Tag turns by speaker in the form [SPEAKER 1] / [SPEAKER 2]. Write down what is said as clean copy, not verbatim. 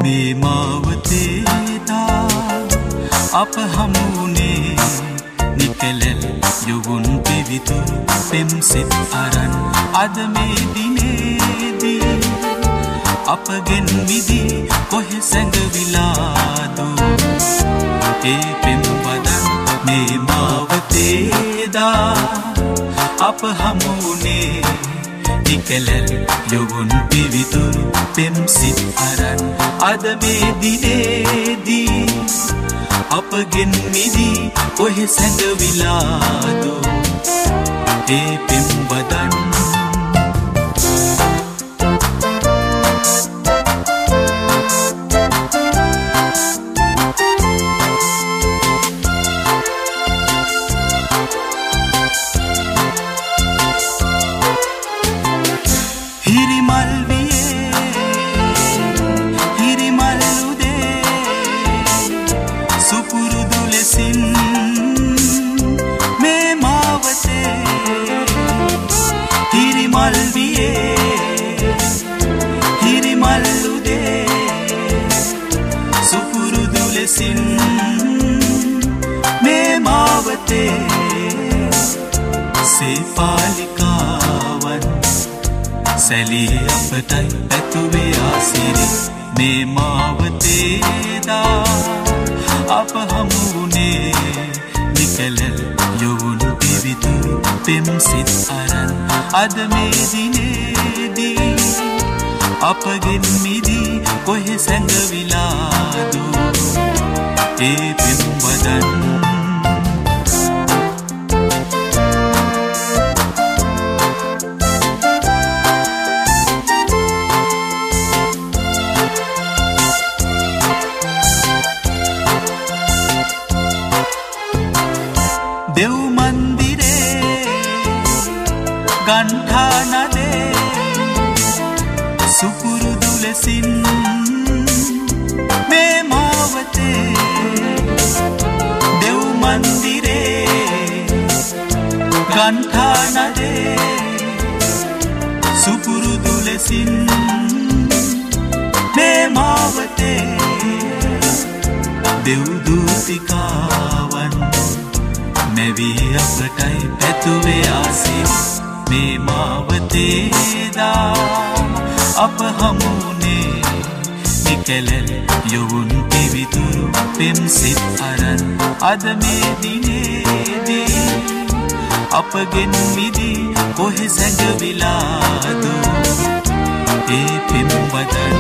[SPEAKER 1] මේ මාවතේදා අප හමුුණේ නිකලෙල් යොවුන් පිවිතුරු පෙම්සෙත් අරන් අද මේ දිනේදී අපගෙන් මිදී කොහෙ සැඟවිලාදු ඒ පෙම් වදන් මේ මාවතේදා අප හමුුණේ නිකලෙල් යොවුන් පිවිතුරු පෙම්සිත් අරන් අද මේ දිනේදී අපගෙන් මිදී කොහෙ සැඟවිලාදු ඒ පෙම් වදන් මේ මාවතේ සේපාලිකාවන් සැලී අපටයි ඇතුවේ ආසිරි මේ මාවතේදා අප හමුුණේ නිකලෙල් යොවුන් පිවිතුරු පෙම්සිත් අරන් අද මේ දිනේදී අපගෙන් මිදී කොහෙ සැඟවිලාදු ඒ පෙම් වදන් දෙව් මන්දිරේ ගන්ඨා නදේ සුපුරුදු ලෙසින් මේ මාවතේ දෙව් මන්දිරේ ගන්ඨා නදේ සුපුරුදු ලෙසින් මේ මාවතේ දෙව් දූතිකාවන් මෙවී අපටයි පැතුවේ ආසිරි මේ මාවතේදා අප හමුුණේ නිකලෙල් යොවුන් පිවිතුරු පෙම්සිත් අරන් අද මේ දිනේදී අපගෙන් මිදී කොහෙ සැඟවිලාදු ඒ පෙම් වදන්